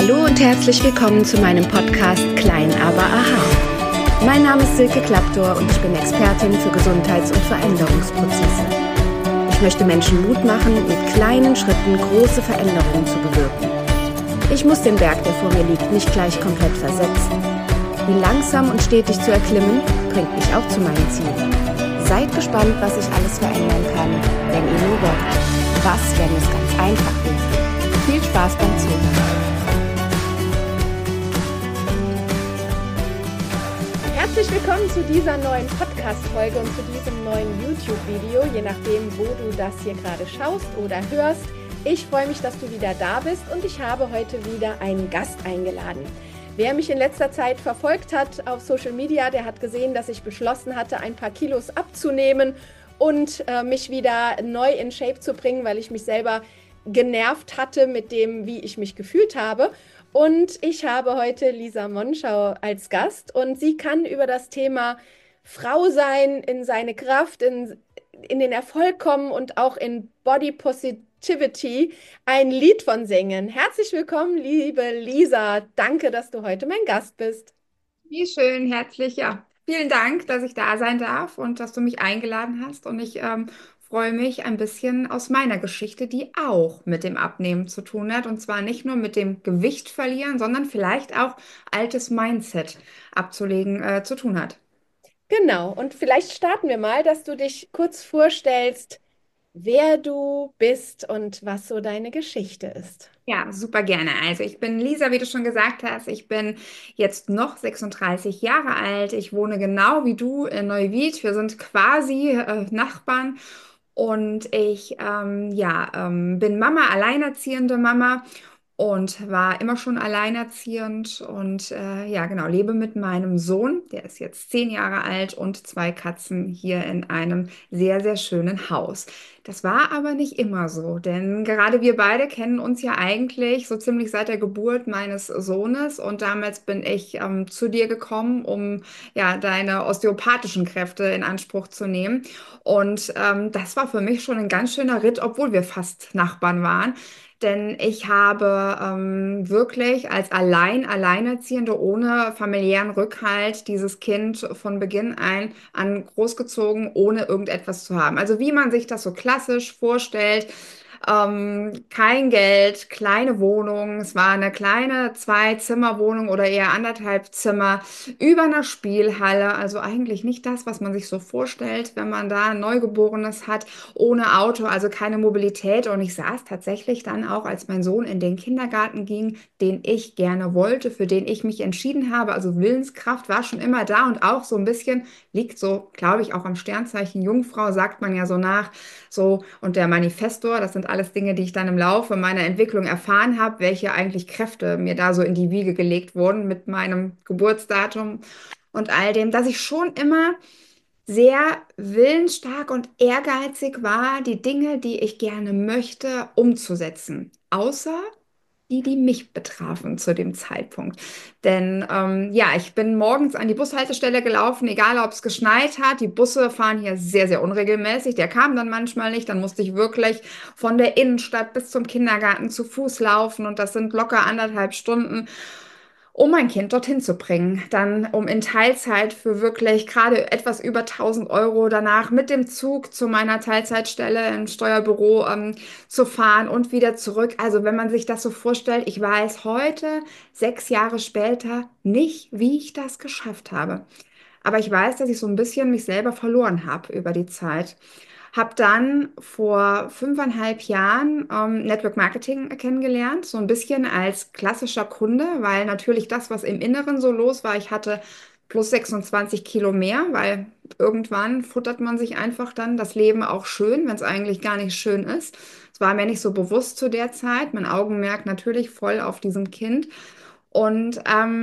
Hallo und herzlich willkommen zu meinem Podcast Klein, aber aha. Mein Name ist Silke Klaptor und ich bin Expertin für Gesundheits- und Veränderungsprozesse. Ich möchte Menschen Mut machen, mit kleinen Schritten große Veränderungen zu bewirken. Ich muss den Berg, der vor mir liegt, nicht gleich komplett versetzen. Ihn langsam und stetig zu erklimmen, bringt mich auch zu meinen Zielen. Seid gespannt, was sich alles verändern kann, wenn ihr nur wollt. Was, wenn es ganz einfach wäre? Viel Spaß beim Zuhören. Herzlich willkommen zu dieser neuen Podcast-Folge und zu diesem neuen YouTube-Video, je nachdem, wo du das hier gerade schaust oder hörst. Ich freue mich, dass du wieder da bist und ich habe heute wieder einen Gast eingeladen. Wer mich in letzter Zeit verfolgt hat auf Social Media, der hat gesehen, dass ich beschlossen hatte, ein paar Kilos abzunehmen und mich wieder neu in Shape zu bringen, weil ich mich selber genervt hatte mit dem, wie ich mich gefühlt habe. Und ich habe heute Lisa Monschau als Gast und sie kann über das Thema Frau sein, in seine Kraft, in den Erfolg kommen und auch in Body Positivity ein Lied von singen. Herzlich willkommen, liebe Lisa. Danke, dass du heute mein Gast bist. Wie schön, herzlich, ja. Vielen Dank, dass ich da sein darf und dass du mich eingeladen hast. Und ich freue mich ein bisschen aus meiner Geschichte, die auch mit dem Abnehmen zu tun hat. Und zwar nicht nur mit dem Gewicht verlieren, sondern vielleicht auch altes Mindset abzulegen, zu tun hat. Genau, und vielleicht starten wir mal, dass du dich kurz vorstellst, wer du bist und was so deine Geschichte ist. Ja, super gerne. Also ich bin Lisa, wie du schon gesagt hast. Ich bin jetzt noch 36 Jahre alt. Ich wohne genau wie du in Neuwied. Wir sind quasi Nachbarn. Und ich bin Mama, alleinerziehende Mama und war immer schon alleinerziehend und ja, genau, lebe mit meinem Sohn, der ist jetzt 10 Jahre alt und zwei Katzen hier in einem sehr, sehr schönen Haus. Das war aber nicht immer so, denn gerade wir beide kennen uns ja eigentlich so ziemlich seit der Geburt meines Sohnes und damals bin ich zu dir gekommen, um ja deine osteopathischen Kräfte in Anspruch zu nehmen. Und das war für mich schon ein ganz schöner Ritt, obwohl wir fast Nachbarn waren. Denn ich habe wirklich als Alleinerziehende ohne familiären Rückhalt dieses Kind von Beginn an großgezogen, ohne irgendetwas zu haben. Also wie man sich das so klassisch vorstellt. Kein Geld, kleine Wohnung. Es war eine kleine Zwei-Zimmer-Wohnung oder eher anderthalb Zimmer über einer Spielhalle. Also eigentlich nicht das, was man sich so vorstellt, wenn man da ein Neugeborenes hat, ohne Auto, also keine Mobilität. Und ich saß tatsächlich dann auch, als mein Sohn in den Kindergarten ging, den ich gerne wollte, für den ich mich entschieden habe. Also Willenskraft war schon immer da und auch so ein bisschen liegt so, glaube ich, auch am Sternzeichen Jungfrau, sagt man ja so nach. So, und der Manifestor, das sind alles Dinge, die ich dann im Laufe meiner Entwicklung erfahren habe, welche eigentlich Kräfte mir da so in die Wiege gelegt wurden mit meinem Geburtsdatum und all dem, dass ich schon immer sehr willensstark und ehrgeizig war, die Dinge, die ich gerne möchte, umzusetzen. Außer die mich betrafen zu dem Zeitpunkt. Denn ja, ich bin morgens an die Bushaltestelle gelaufen, egal ob es geschneit hat. Die Busse fahren hier sehr, sehr unregelmäßig. Der kam dann manchmal nicht. Dann musste ich wirklich von der Innenstadt bis zum Kindergarten zu Fuß laufen. Und das sind locker 1,5 Stunden, um mein Kind dorthin zu bringen. Dann um in Teilzeit für wirklich gerade etwas über 1.000 € danach mit dem Zug zu meiner Teilzeitstelle im Steuerbüro zu fahren und wieder zurück. Also wenn man sich das so vorstellt, ich weiß heute, 6 Jahre später, nicht, wie ich das geschafft habe. Aber ich weiß, dass ich so ein bisschen mich selber verloren habe über die Zeit. Habe dann vor 5,5 Jahren Network Marketing kennengelernt, so ein bisschen als klassischer Kunde, weil natürlich das, was im Inneren so los war, ich hatte plus 26 Kilo mehr, weil irgendwann futtert man sich einfach dann das Leben auch schön, wenn es eigentlich gar nicht schön ist. Es war mir nicht so bewusst zu der Zeit, mein Augenmerk natürlich voll auf diesem Kind und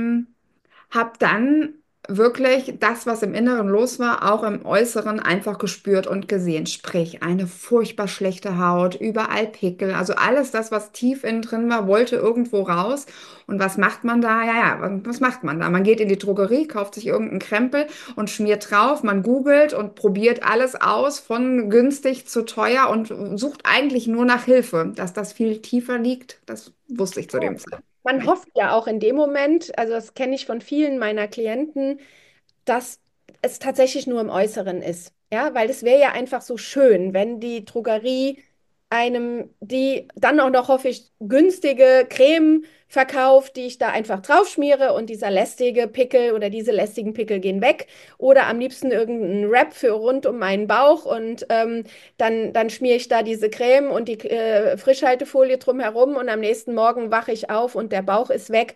habe dann wirklich das, was im Inneren los war, auch im Äußeren einfach gespürt und gesehen. Sprich, eine furchtbar schlechte Haut, überall Pickel, also alles das, was tief innen drin war, wollte irgendwo raus. Und was macht man da? Was macht man da? Man geht in die Drogerie, kauft sich irgendeinen Krempel und schmiert drauf. Man googelt und probiert alles aus, von günstig zu teuer und sucht eigentlich nur nach Hilfe. Dass das viel tiefer liegt, das wusste ich zu dem Zeitpunkt. man hofft ja auch in dem Moment, also das kenne ich von vielen meiner Klienten, dass es tatsächlich nur im Äußeren ist. Ja, weil es wäre ja einfach so schön, wenn die Drogerie einem die dann auch noch, hoffe ich, günstige Creme verkauft, die ich da einfach drauf schmiere und dieser lästige Pickel oder diese lästigen Pickel gehen weg. Oder am liebsten irgendein Wrap für rund um meinen Bauch und dann schmiere ich da diese Creme und die Frischhaltefolie drumherum und am nächsten Morgen wache ich auf und der Bauch ist weg,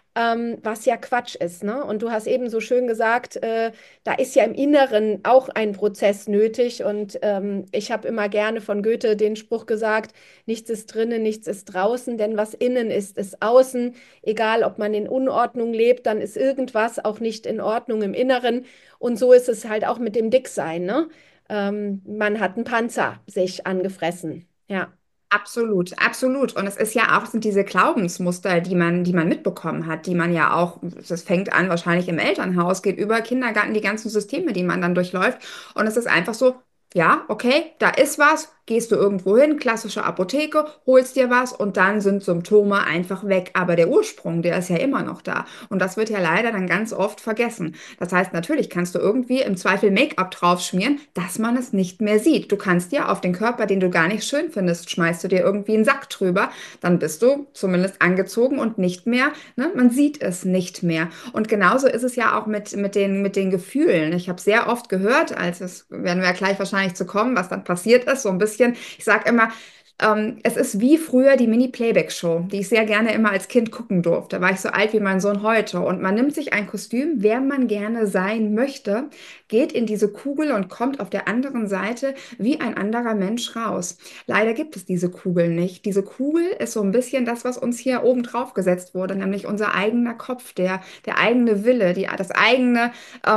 was ja Quatsch ist, ne? Und du hast eben so schön gesagt, da ist ja im Inneren auch ein Prozess nötig. Und ich habe immer gerne von Goethe den Spruch gesagt, nichts ist drinnen, nichts ist draußen, denn was innen ist, ist außen. Egal, ob man in Unordnung lebt, dann ist irgendwas auch nicht in Ordnung im Inneren. Und so ist es halt auch mit dem Dicksein, ne? Man hat einen Panzer sich angefressen. Ja. Absolut, absolut. Und es ist ja auch, sind diese Glaubensmuster, die man mitbekommen hat, die man ja auch, das fängt an wahrscheinlich im Elternhaus, geht über Kindergarten, die ganzen Systeme, die man dann durchläuft. Und es ist einfach so, ja, okay, da ist was, gehst du irgendwo hin, klassische Apotheke, holst dir was und dann sind Symptome einfach weg. Aber der Ursprung, der ist ja immer noch da. Und das wird ja leider dann ganz oft vergessen. Das heißt, natürlich kannst du irgendwie im Zweifel Make-up draufschmieren, dass man es nicht mehr sieht. Du kannst ja auf den Körper, den du gar nicht schön findest, schmeißt du dir irgendwie einen Sack drüber, dann bist du zumindest angezogen und nicht mehr, ne? Man sieht es nicht mehr. Und genauso ist es ja auch mit den Gefühlen. Ich habe sehr oft gehört, als es werden wir ja gleich wahrscheinlich zu kommen, was dann passiert ist, so ein bisschen. Ich sage immer, es ist wie früher die Mini-Playback-Show, die ich sehr gerne immer als Kind gucken durfte. Da war ich so alt wie mein Sohn heute. Und man nimmt sich ein Kostüm, wer man gerne sein möchte, geht in diese Kugel und kommt auf der anderen Seite wie ein anderer Mensch raus. Leider gibt es diese Kugel nicht. Diese Kugel ist so ein bisschen das, was uns hier oben drauf gesetzt wurde, nämlich unser eigener Kopf, der eigene Wille, das eigene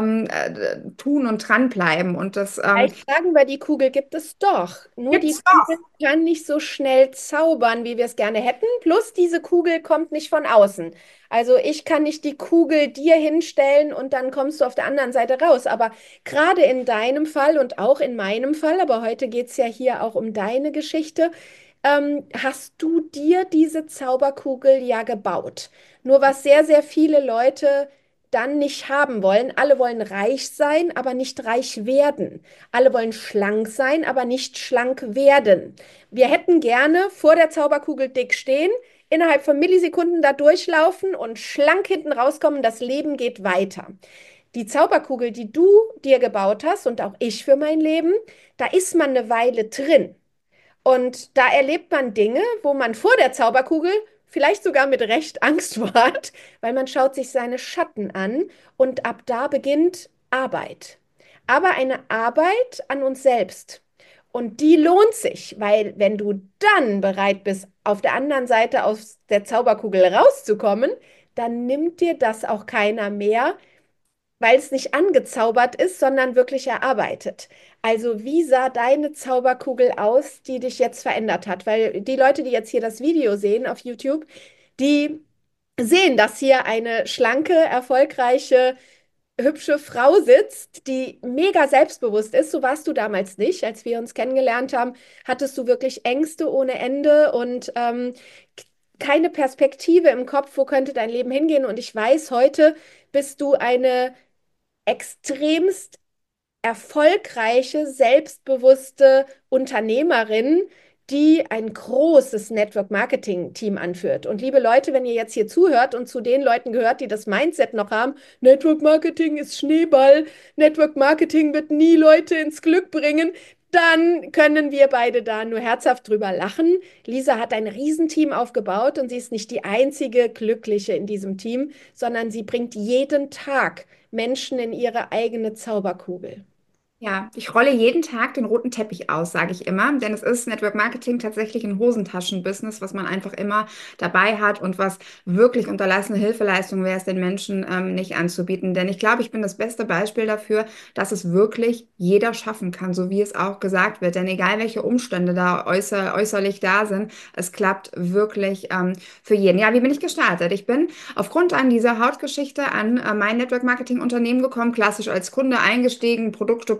Tun und Dranbleiben. Und das Vielleicht sagen wir, die Kugel gibt es doch. Nur die gibt's doch. Kugel kann nicht so schnell zaubern, wie wir es gerne hätten. Plus diese Kugel kommt nicht von außen. Also ich kann nicht die Kugel dir hinstellen und dann kommst du auf der anderen Seite raus. Aber gerade in deinem Fall und auch in meinem Fall, aber heute geht es ja hier auch um deine Geschichte, hast du dir diese Zauberkugel ja gebaut. Nur was sehr, sehr viele Leute dann nicht haben wollen. Alle wollen reich sein, aber nicht reich werden. Alle wollen schlank sein, aber nicht schlank werden. Wir hätten gerne vor der Zauberkugel dick stehen, innerhalb von Millisekunden da durchlaufen und schlank hinten rauskommen. Das Leben geht weiter. Die Zauberkugel, die du dir gebaut hast und auch ich für mein Leben, da ist man eine Weile drin. Und da erlebt man Dinge, wo man vor der Zauberkugel vielleicht sogar mit Recht Angst vor hat, weil man schaut sich seine Schatten an und ab da beginnt Arbeit. Aber eine Arbeit an uns selbst. Und die lohnt sich, weil wenn du dann bereit bist, auf der anderen Seite aus der Zauberkugel rauszukommen, dann nimmt dir das auch keiner mehr, weil es nicht angezaubert ist, sondern wirklich erarbeitet. Also wie sah deine Zauberkugel aus, die dich jetzt verändert hat? Weil die Leute, die jetzt hier das Video sehen auf YouTube, die sehen, dass hier eine schlanke, erfolgreiche, hübsche Frau sitzt, die mega selbstbewusst ist. So warst du damals nicht. Als wir uns kennengelernt haben, hattest du wirklich Ängste ohne Ende und keine Perspektive im Kopf, wo könnte dein Leben hingehen. Und ich weiß, heute bist du eine extremst erfolgreiche, selbstbewusste Unternehmerin, die ein großes Network-Marketing-Team anführt. Und liebe Leute, wenn ihr jetzt hier zuhört und zu den Leuten gehört, die das Mindset noch haben, Network-Marketing ist Schneeball, Network-Marketing wird nie Leute ins Glück bringen, dann können wir beide da nur herzhaft drüber lachen. Lisa hat ein Riesenteam aufgebaut und sie ist nicht die einzige Glückliche in diesem Team, sondern sie bringt jeden Tag Menschen in ihre eigene Zauberkugel. Ja, ich rolle jeden Tag den roten Teppich aus, sage ich immer, denn es ist Network Marketing tatsächlich ein Hosentaschen-Business, was man einfach immer dabei hat und was wirklich unterlassene Hilfeleistung wäre, es den Menschen nicht anzubieten. Denn ich glaube, ich bin das beste Beispiel dafür, dass es wirklich jeder schaffen kann, so wie es auch gesagt wird. Denn egal welche Umstände da äußerlich da sind, es klappt wirklich für jeden. Ja, wie bin ich gestartet? Ich bin aufgrund an dieser Hautgeschichte an mein Network Marketing Unternehmen gekommen, klassisch als Kunde eingestiegen, Produkte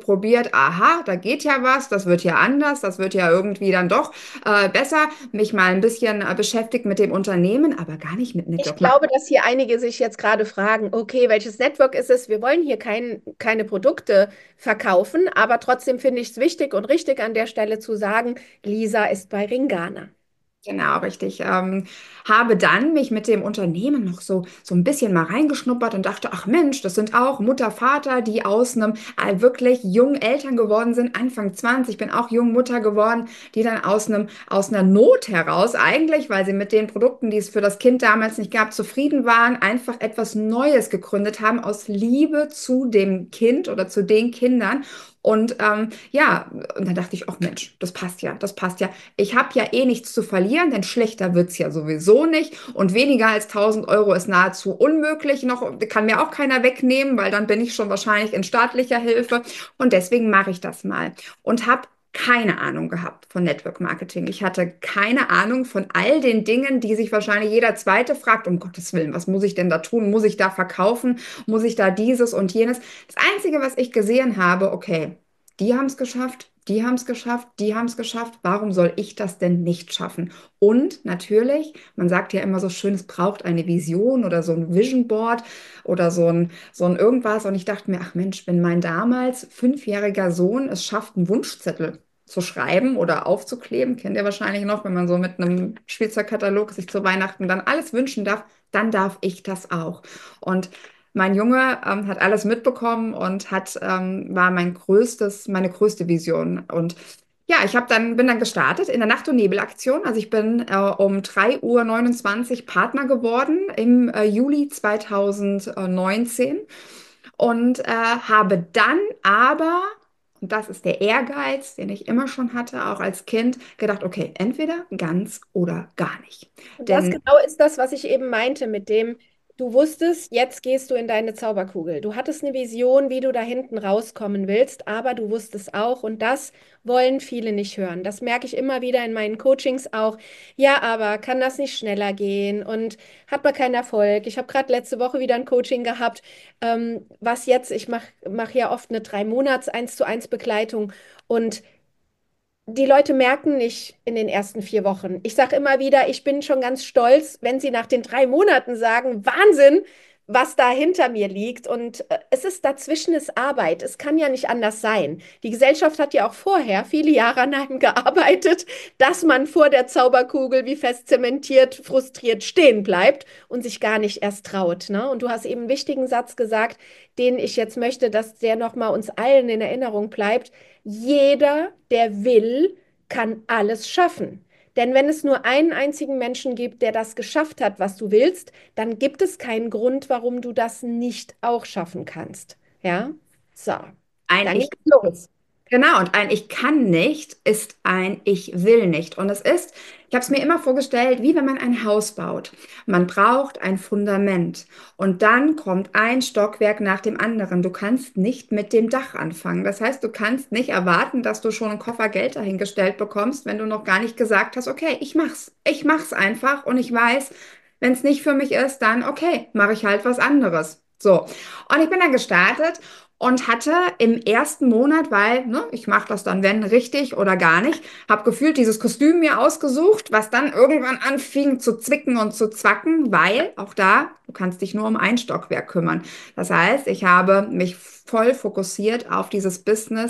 probiert, aha, da geht ja was, das wird ja anders, das wird ja irgendwie dann doch besser, mich mal ein bisschen beschäftigt mit dem Unternehmen, aber gar nicht mit Ich Network Marketing. glaube, dass hier einige sich jetzt gerade fragen, okay, welches Network ist es? Wir wollen hier keine Produkte verkaufen, aber trotzdem finde ich es wichtig und richtig an der Stelle zu sagen, Lisa ist bei Ringana. Genau, richtig. Habe dann mich mit dem Unternehmen noch so ein bisschen mal reingeschnuppert und dachte, ach Mensch, das sind auch Mutter, Vater, die aus einem wirklich jungen Eltern geworden sind, Anfang 20. Ich bin auch jung Mutter geworden, die dann aus einer Not heraus eigentlich, weil sie mit den Produkten, die es für das Kind damals nicht gab, zufrieden waren, einfach etwas Neues gegründet haben aus Liebe zu dem Kind oder zu den Kindern. Und ja, und dann dachte ich, ach Mensch, das passt ja, das passt ja. Ich habe ja eh nichts zu verlieren, denn schlechter wird's ja sowieso nicht. Und weniger als 1.000 € ist nahezu unmöglich. Noch kann mir auch keiner wegnehmen, weil dann bin ich schon wahrscheinlich in staatlicher Hilfe. Und deswegen mache ich das mal. Und habe keine Ahnung gehabt von Network Marketing. Ich hatte keine Ahnung von all den Dingen, die sich wahrscheinlich jeder Zweite fragt, um Gottes Willen, was muss ich denn da tun? Muss ich da verkaufen? Muss ich da dieses und jenes? Das Einzige, was ich gesehen habe, okay, die haben es geschafft, die haben es geschafft, die haben es geschafft. Warum soll ich das denn nicht schaffen? Und natürlich, man sagt ja immer so schön, es braucht eine Vision oder so ein Vision Board oder so ein irgendwas. Und ich dachte mir, ach Mensch, wenn mein damals 5-jähriger Sohn es schafft, einen Wunschzettel zu schreiben oder aufzukleben, kennt ihr wahrscheinlich noch, wenn man so mit einem Spielzeugkatalog sich zu Weihnachten dann alles wünschen darf, dann darf ich das auch. Und mein Junge hat alles mitbekommen und war meine größte Vision. Und ja, bin dann gestartet in der Nacht- und Nebelaktion. Also ich bin um 3:29 Uhr Partner geworden im Juli 2019 und habe dann aber, und das ist der Ehrgeiz, den ich immer schon hatte, auch als Kind, gedacht, okay, entweder ganz oder gar nicht. Und das Denn genau ist das, was ich eben meinte, mit dem, du wusstest, jetzt gehst du in deine Zauberkugel. Du hattest eine Vision, wie du da hinten rauskommen willst, aber du wusstest auch, und das wollen viele nicht hören. Das merke ich immer wieder in meinen Coachings auch. Ja, aber kann das nicht schneller gehen? Und hat man keinen Erfolg? Ich habe gerade letzte Woche wieder ein Coaching gehabt, was jetzt, ich mach ja oft eine 3 Monats 1:1 Begleitung und die Leute merken nicht in den ersten 4 Wochen. Ich sage immer wieder, ich bin schon ganz stolz, wenn sie nach den 3 Monaten sagen, Wahnsinn, was da hinter mir liegt. Und es ist dazwischen ist Arbeit. Es kann ja nicht anders sein. Die Gesellschaft hat ja auch vorher viele Jahre an einem gearbeitet, dass man vor der Zauberkugel wie fest zementiert, frustriert stehen bleibt und sich gar nicht erst traut. Ne? Und du hast eben einen wichtigen Satz gesagt, den ich jetzt möchte, dass der nochmal uns allen in Erinnerung bleibt. Jeder, der will, kann alles schaffen. Denn wenn es nur einen einzigen Menschen gibt, der das geschafft hat, was du willst, dann gibt es keinen Grund, warum du das nicht auch schaffen kannst. Ja? So, ein dann Ich geht's los. Genau, und ein Ich kann nicht ist ein Ich will nicht. Und ich habe es mir immer vorgestellt, wie wenn man ein Haus baut. Man braucht ein Fundament und dann kommt ein Stockwerk nach dem anderen. Du kannst nicht mit dem Dach anfangen. Das heißt, du kannst nicht erwarten, dass du schon einen Koffer Geld dahingestellt bekommst, wenn du noch gar nicht gesagt hast, okay, ich mach's. Ich mach's einfach und ich weiß, wenn es nicht für mich ist, dann okay, mache ich halt was anderes. So, und ich bin dann gestartet und hatte im ersten Monat, weil ne, ich mache das dann, wenn richtig oder gar nicht, habe gefühlt dieses Kostüm mir ausgesucht, was dann irgendwann anfing zu zwicken und zu zwacken, weil auch da, du kannst dich nur um ein Stockwerk kümmern. Das heißt, ich habe mich voll fokussiert auf dieses Business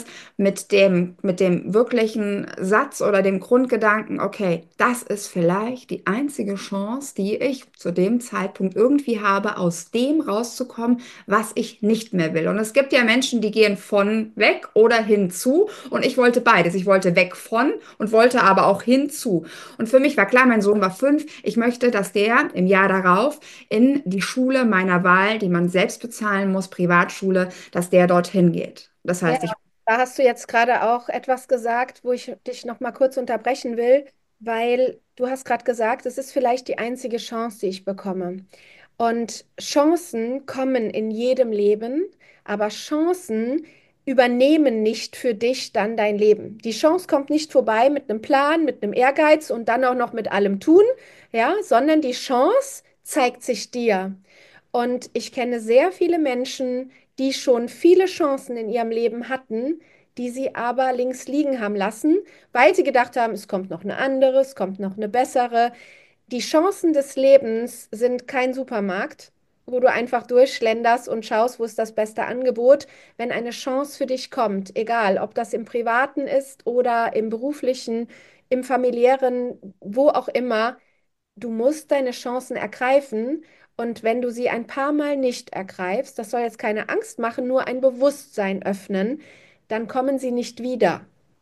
mit dem wirklichen Satz oder dem Grundgedanken, okay, das ist vielleicht die einzige Chance, die ich zu dem Zeitpunkt irgendwie habe, aus dem rauszukommen, was ich nicht mehr will. Und es gibt ja Menschen, die gehen von weg oder hinzu. Und ich wollte beides. Ich wollte weg von und wollte aber auch hinzu. Und für mich war klar, mein Sohn war 5. Ich möchte, dass der im Jahr darauf in die Schule meiner Wahl, die man selbst bezahlen muss, Privatschule, dass der dorthin geht. Das Ja, heißt, ich da hast du jetzt gerade auch etwas gesagt, wo ich dich noch mal kurz unterbrechen will, weil du hast gerade gesagt, es ist vielleicht die einzige Chance, die ich bekomme. Und Chancen kommen in jedem Leben, aber Chancen übernehmen nicht für dich dann dein Leben. Die Chance kommt nicht vorbei mit einem Plan, mit einem Ehrgeiz und dann auch noch mit allem tun, ja, sondern die Chance zeigt sich dir. Und ich kenne sehr viele Menschen, die schon viele Chancen in ihrem Leben hatten, die sie aber links liegen haben lassen, weil sie gedacht haben, es kommt noch eine andere, es kommt noch eine bessere. Die Chancen des Lebens sind kein Supermarkt, wo du einfach durchschlenderst und schaust, wo ist das beste Angebot. Wenn eine Chance für dich kommt, egal ob das im Privaten ist oder im beruflichen, im familiären, wo auch immer, du musst deine Chancen ergreifen. Und wenn du sie ein paar Mal nicht ergreifst, das soll jetzt keine Angst machen, nur ein Bewusstsein öffnen, dann kommen sie nicht wieder.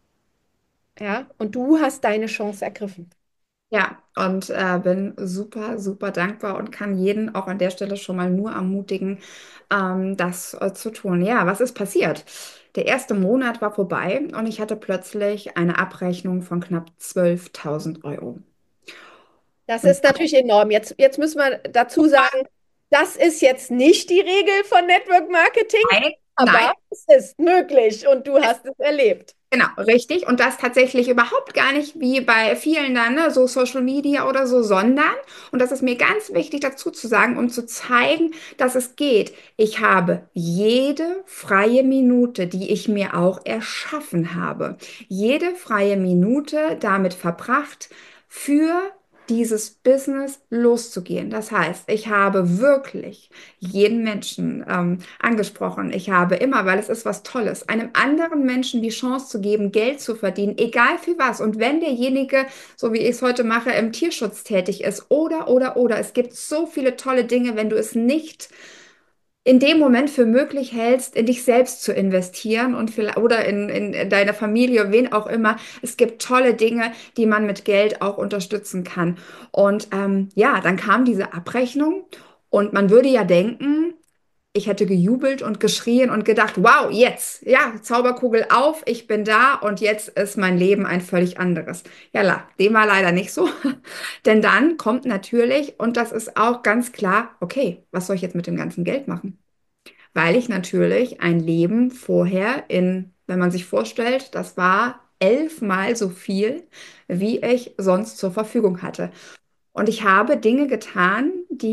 Ja, und du hast deine Chance ergriffen. Ja, und bin super, super dankbar und kann jeden auch an der Stelle schon mal nur ermutigen, das zu tun. Ja, was ist passiert? Der erste Monat war vorbei und ich hatte plötzlich eine Abrechnung von knapp 12.000 Euro. Das Und ist natürlich enorm. Jetzt müssen wir dazu sagen, das ist jetzt nicht die Regel von Network Marketing, nein, nein. aber es ist möglich und du hast es erlebt. Genau, richtig. Und das tatsächlich überhaupt gar nicht wie bei vielen dann, ne, so Social Media oder so, sondern, und das ist mir ganz wichtig dazu zu sagen, um zu zeigen, dass es geht. Ich habe jede freie Minute, die ich mir auch erschaffen habe, jede freie Minute damit verbracht, für dieses Business loszugehen. Das heißt, ich habe wirklich jeden Menschen angesprochen. Ich habe immer, weil es ist was Tolles, einem anderen Menschen die Chance zu geben, Geld zu verdienen, egal für was. Und wenn derjenige, so wie ich es heute mache, im Tierschutz tätig ist oder, es gibt so viele tolle Dinge, wenn du es nicht in dem Moment für möglich hältst, in dich selbst zu investieren und oder in deine Familie, wen auch immer. Es gibt tolle Dinge, die man mit Geld auch unterstützen kann. Und ja, dann kam diese Abrechnung und man würde ja denken, ich hätte gejubelt und geschrien und gedacht, wow, jetzt, ja, Zauberkugel auf, ich bin da und jetzt ist mein Leben ein völlig anderes. Ja, dem war leider nicht so. Denn dann kommt natürlich, und das ist auch ganz klar, okay, was soll ich jetzt mit dem ganzen Geld machen? Weil ich natürlich ein Leben vorher wenn man sich vorstellt, das war 11-mal so viel, wie ich sonst zur Verfügung hatte. Und ich habe Dinge getan,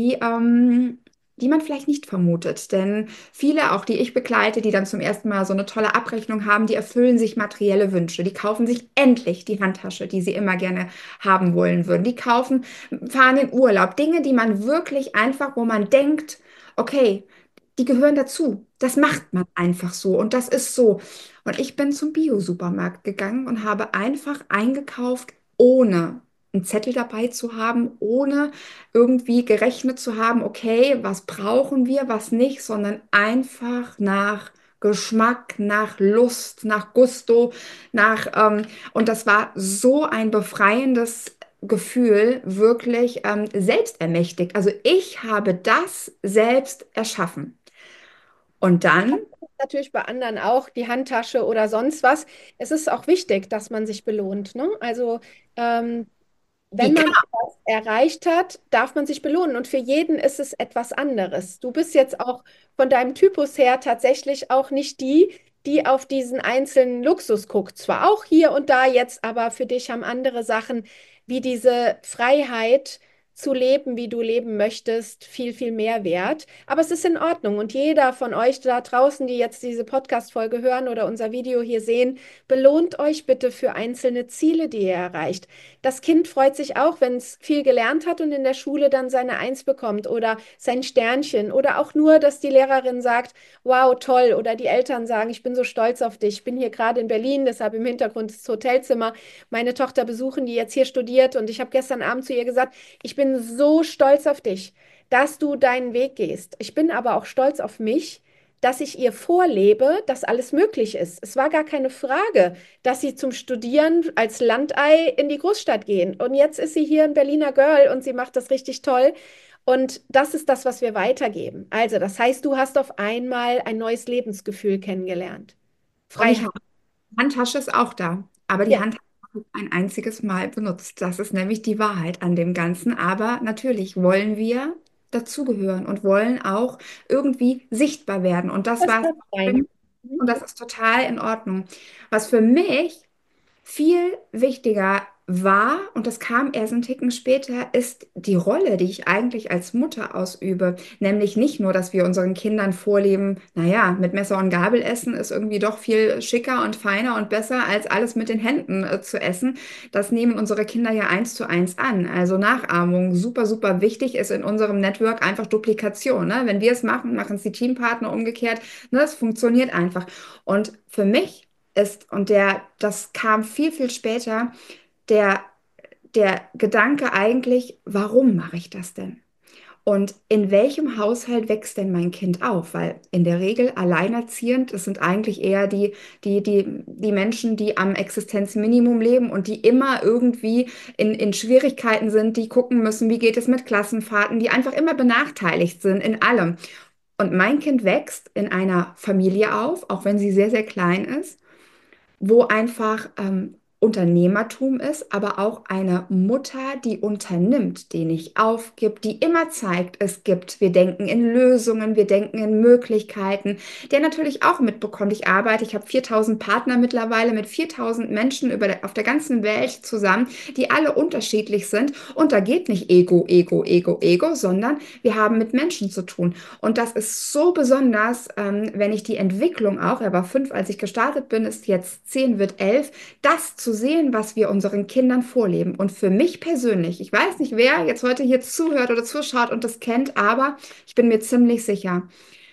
die man vielleicht nicht vermutet. Denn viele, auch die ich begleite, die dann zum ersten Mal so eine tolle Abrechnung haben, die erfüllen sich materielle Wünsche. Die kaufen sich endlich die Handtasche, die sie immer gerne haben wollen würden. Die fahren in Urlaub. Dinge, die man wirklich einfach, wo man denkt, okay, die gehören dazu. Das macht man einfach so und das ist so. Und ich bin zum Bio-Supermarkt gegangen und habe einfach eingekauft, ohne einen Zettel dabei zu haben, ohne irgendwie gerechnet zu haben, okay, was brauchen wir, was nicht, sondern einfach nach Geschmack, nach Lust, nach Gusto, und das war so ein befreiendes Gefühl, wirklich selbstermächtigt. Also ich habe das selbst erschaffen. Und dann, Natürlich bei anderen auch, die Handtasche oder sonst was. Es ist auch wichtig, dass man sich belohnt, ne? Also ähm, wenn man genau, etwas erreicht hat, darf man sich belohnen. Und für jeden ist es etwas anderes. Du bist jetzt auch von deinem Typus her tatsächlich auch nicht die, die auf diesen einzelnen Luxus guckt. Zwar auch hier und da jetzt, aber für dich haben andere Sachen wie diese Freiheit zu leben, wie du leben möchtest, viel, viel mehr wert. Aber es ist in Ordnung. Und jeder von euch da draußen, die jetzt diese Podcast-Folge hören oder unser Video hier sehen, belohnt euch bitte für einzelne Ziele, die ihr erreicht. Das Kind freut sich auch, wenn es viel gelernt hat und in der Schule dann seine Eins bekommt oder sein Sternchen oder auch nur, dass die Lehrerin sagt, wow, toll, oder die Eltern sagen, ich bin so stolz auf dich. Ich bin hier gerade in Berlin, deshalb im Hintergrund das Hotelzimmer. Meine Tochter besuchen, die jetzt hier studiert und ich habe gestern Abend zu ihr gesagt, ich bin so stolz auf dich, dass du deinen Weg gehst. Ich bin aber auch stolz auf mich, dass ich ihr vorlebe, dass alles möglich ist. Es war gar keine Frage, dass sie zum Studieren als Landei in die Großstadt gehen. Und jetzt ist sie hier ein Berliner Girl und sie macht das richtig toll. Und das ist das, was wir weitergeben. Also, das heißt, du hast auf einmal ein neues Lebensgefühl kennengelernt. und Freiheit. ich habe, Handtasche ist auch da, aber die Ja, Handtasche habe ich ein einziges Mal benutzt. Das ist nämlich die Wahrheit an dem Ganzen. Aber natürlich wollen wir dazugehören und wollen auch irgendwie sichtbar werden. Und das das war es. darf sein. Mhm. Und das ist total in Ordnung. Was für mich viel wichtiger war, und das kam erst einen Ticken später, ist die Rolle, die ich eigentlich als Mutter ausübe. Nämlich nicht nur, dass wir unseren Kindern vorleben, naja, mit Messer und Gabel essen ist irgendwie doch viel schicker und feiner und besser, als alles mit den Händen zu essen. Das nehmen unsere Kinder ja eins zu eins an. Also Nachahmung, super, super wichtig ist in unserem Network einfach Duplikation. Ne? Wenn wir es machen, machen es die Teampartner umgekehrt. Ne? Es funktioniert einfach. Und für mich das kam viel, viel später, der, der Gedanke eigentlich, warum mache ich das denn? Und in welchem Haushalt wächst denn mein Kind auf? Weil in der Regel alleinerziehend, das sind eigentlich eher die Menschen, die am Existenzminimum leben und die immer irgendwie in Schwierigkeiten sind, die gucken müssen, wie geht es mit Klassenfahrten, die einfach immer benachteiligt sind in allem. Und mein Kind wächst in einer Familie auf, auch wenn sie sehr, sehr klein ist, wo einfach Unternehmertum ist, aber auch eine Mutter, die unternimmt, die nicht aufgibt, die immer zeigt, es gibt. Wir denken in Lösungen, wir denken in Möglichkeiten. Der natürlich auch mitbekommt, ich habe 4000 Partner mittlerweile mit 4000 Menschen auf der ganzen Welt zusammen, die alle unterschiedlich sind. Und da geht nicht Ego, Ego, Ego, Ego, sondern wir haben mit Menschen zu tun. Und das ist so besonders, wenn ich die Entwicklung auch, er war 5, als ich gestartet bin, ist jetzt 10, wird 11, das zu sehen, was wir unseren Kindern vorleben. Und für mich persönlich, ich weiß nicht, wer jetzt heute hier zuhört oder zuschaut und das kennt, aber ich bin mir ziemlich sicher,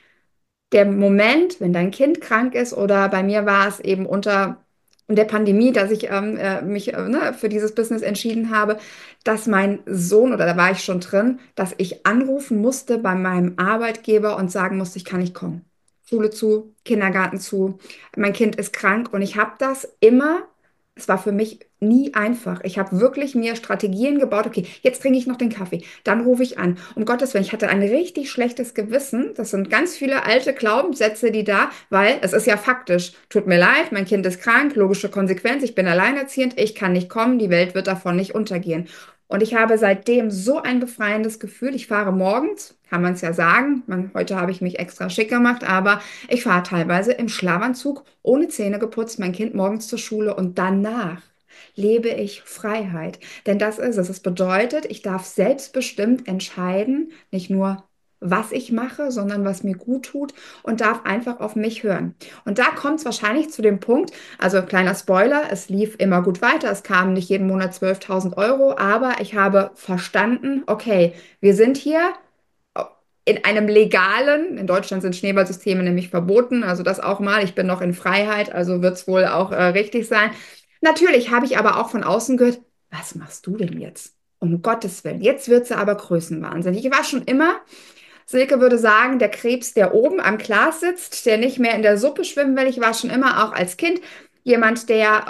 der Moment, wenn dein Kind krank ist, oder bei mir war es eben unter der Pandemie, dass ich mich ne, für dieses Business entschieden habe, dass mein Sohn, oder da war ich schon drin, dass ich anrufen musste bei meinem Arbeitgeber und sagen musste, ich kann nicht kommen. Schule zu, Kindergarten zu, mein Kind ist krank, und ich habe das immer, es war für mich nie einfach. Ich habe wirklich mir Strategien gebaut. Okay, jetzt trinke ich noch den Kaffee, dann rufe ich an. Um Gottes Willen, ich hatte ein richtig schlechtes Gewissen. Das sind ganz viele alte Glaubenssätze, die da, weil es ist ja faktisch. Tut mir leid, mein Kind ist krank, logische Konsequenz, ich bin alleinerziehend, ich kann nicht kommen, die Welt wird davon nicht untergehen. Und ich habe seitdem so ein befreiendes Gefühl. Ich fahre morgens, kann man es ja sagen. Heute habe ich mich extra schick gemacht, aber ich fahre teilweise im Schlafanzug, ohne Zähne geputzt, mein Kind morgens zur Schule, und danach lebe ich Freiheit. Denn das ist es. Es bedeutet, ich darf selbstbestimmt entscheiden, nicht nur, was ich mache, sondern was mir gut tut, und darf einfach auf mich hören. Und da kommt es wahrscheinlich zu dem Punkt, also kleiner Spoiler, es lief immer gut weiter, es kamen nicht jeden Monat 12.000 Euro, aber ich habe verstanden, okay, wir sind hier in einem legalen, in Deutschland sind Schneeballsysteme nämlich verboten, also das auch mal, ich bin noch in Freiheit, also wird es wohl auch richtig sein. Natürlich habe ich aber auch von außen gehört, was machst du denn jetzt? Um Gottes Willen, jetzt wird sie aber größenwahnsinnig. Ich war schon immer, Silke würde sagen, der Krebs, der oben am Glas sitzt, der nicht mehr in der Suppe schwimmen will. Ich war schon immer auch als Kind jemand, der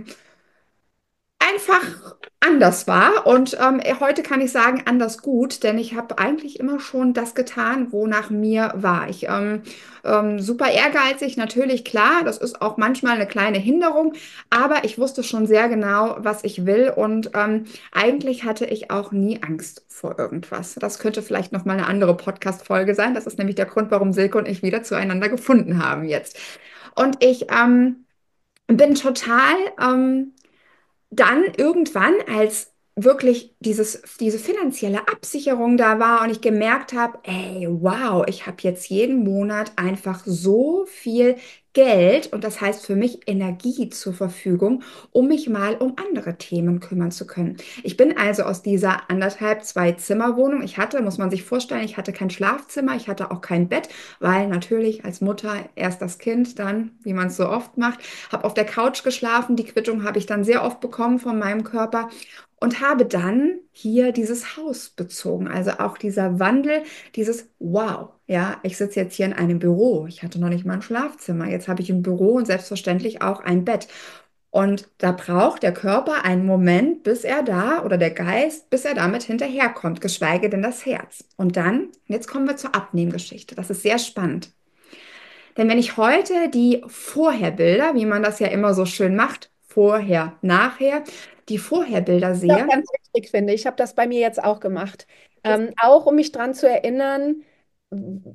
einfach anders war. Und heute kann ich sagen, anders gut, denn ich habe eigentlich immer schon das getan, wonach mir war. Super ehrgeizig, natürlich, klar, das ist auch manchmal eine kleine Hinderung, aber ich wusste schon sehr genau, was ich will, und eigentlich hatte ich auch nie Angst vor irgendwas. Das könnte vielleicht noch mal eine andere Podcast-Folge sein. Das ist nämlich der Grund, warum Silke und ich wieder zueinander gefunden haben jetzt. Und ich bin total dann irgendwann, als wirklich diese finanzielle Absicherung da war und ich gemerkt habe, ey, wow, ich habe jetzt jeden Monat einfach so viel Geld, und das heißt für mich Energie zur Verfügung, um mich mal um andere Themen kümmern zu können. Ich bin also aus dieser anderthalb, zwei Zimmerwohnung, ich hatte, muss man sich vorstellen, ich hatte kein Schlafzimmer, ich hatte auch kein Bett, weil natürlich als Mutter erst das Kind, dann, wie man es so oft macht, habe auf der Couch geschlafen. Die Quittung habe ich dann sehr oft bekommen von meinem Körper und habe dann hier dieses Haus bezogen. Also auch dieser Wandel, dieses Wow. Ja, ich sitze jetzt hier in einem Büro. Ich hatte noch nicht mal ein Schlafzimmer. Jetzt habe ich ein Büro und selbstverständlich auch ein Bett. Und da braucht der Körper einen Moment, bis er da, oder der Geist, bis er damit hinterherkommt, geschweige denn das Herz. Und dann, jetzt kommen wir zur Abnehmgeschichte. Das ist sehr spannend. Denn wenn ich heute die Vorherbilder, wie man das ja immer so schön macht, vorher, nachher, die Vorherbilder Das ist sehe, ganz wichtig, finde ich. Ich habe das bei mir jetzt auch gemacht. Auch um mich dran zu erinnern,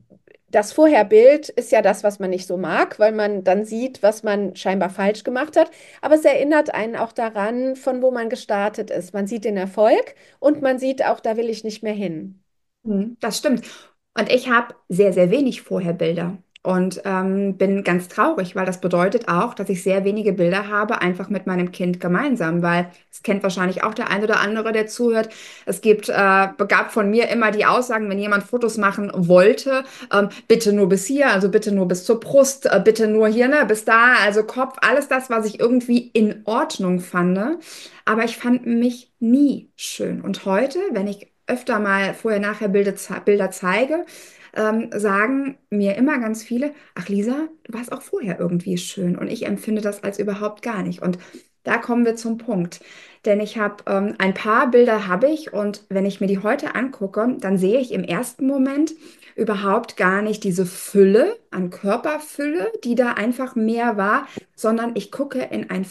das Vorherbild ist ja das, was man nicht so mag, weil man dann sieht, was man scheinbar falsch gemacht hat. Aber es erinnert einen auch daran, von wo man gestartet ist. Man sieht den Erfolg und man sieht auch, da will ich nicht mehr hin. Das stimmt. Und ich habe sehr, sehr wenig Vorherbilder und bin ganz traurig, weil das bedeutet auch, dass ich sehr wenige Bilder habe, einfach mit meinem Kind gemeinsam, weil es kennt wahrscheinlich auch der ein oder andere, der zuhört. Es gab von mir immer die Aussagen, wenn jemand Fotos machen wollte, bitte nur bis hier, also bitte nur bis zur Brust, bitte nur hier, ne, bis da, also Kopf, alles das, was ich irgendwie in Ordnung fand. Aber ich fand mich nie schön. Und heute, wenn ich öfter mal Bilder zeige, sagen mir immer ganz viele, ach Lisa, du warst auch vorher irgendwie schön. Und ich empfinde das als überhaupt gar nicht. Und da kommen wir zum Punkt. Denn ich habe ein paar Bilder habe ich und wenn ich mir die heute angucke, dann sehe ich im ersten Moment überhaupt gar nicht diese Fülle an Körperfülle, die da einfach mehr war, sondern ich gucke in ein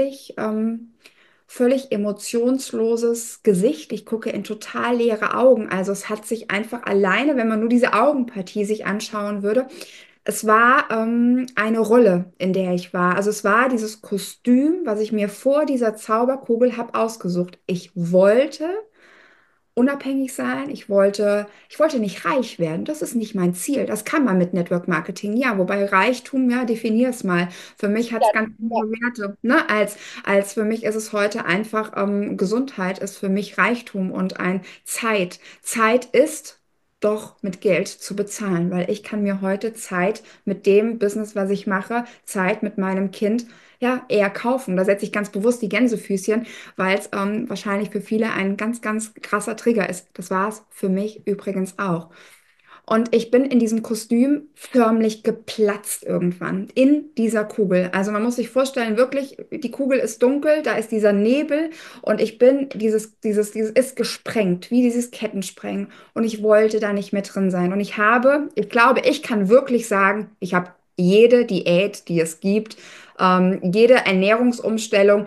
völlig emotionsloses Gesicht. Ich gucke in total leere Augen. Also es hat sich einfach alleine, wenn man nur diese Augenpartie sich anschauen würde, es war eine Rolle, in der ich war. Also es war dieses Kostüm, was ich mir vor dieser Zauberkugel habe ausgesucht. Ich wollte unabhängig sein. Ich wollte nicht reich werden. Das ist nicht mein Ziel. Das kann man mit Network Marketing, ja. Wobei Reichtum, ja, definier es mal. Für mich hat Ja, es ganz andere Werte, ne? Als für mich ist es heute einfach, Gesundheit ist für mich Reichtum und ein Zeit. Zeit ist doch mit Geld zu bezahlen, weil ich kann mir heute Zeit mit dem Business, was ich mache, Zeit mit meinem Kind, ja, eher kaufen. Da setze ich ganz bewusst die Gänsefüßchen, weil es wahrscheinlich für viele ein ganz, ganz krasser Trigger ist. Das war es für mich übrigens auch. Und ich bin in diesem Kostüm förmlich geplatzt irgendwann, in dieser Kugel. Also man muss sich vorstellen, wirklich, die Kugel ist dunkel, da ist dieser Nebel und ich bin, dieses ist gesprengt, wie dieses Kettensprengen. Und ich wollte da nicht mehr drin sein. Und ich glaube, ich kann wirklich sagen, ich habe jede Diät, die es gibt, jede Ernährungsumstellung,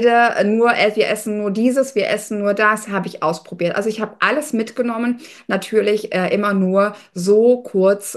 wir essen nur dieses, wir essen nur das, habe ich ausprobiert. Also ich habe alles mitgenommen, natürlich immer nur so kurz,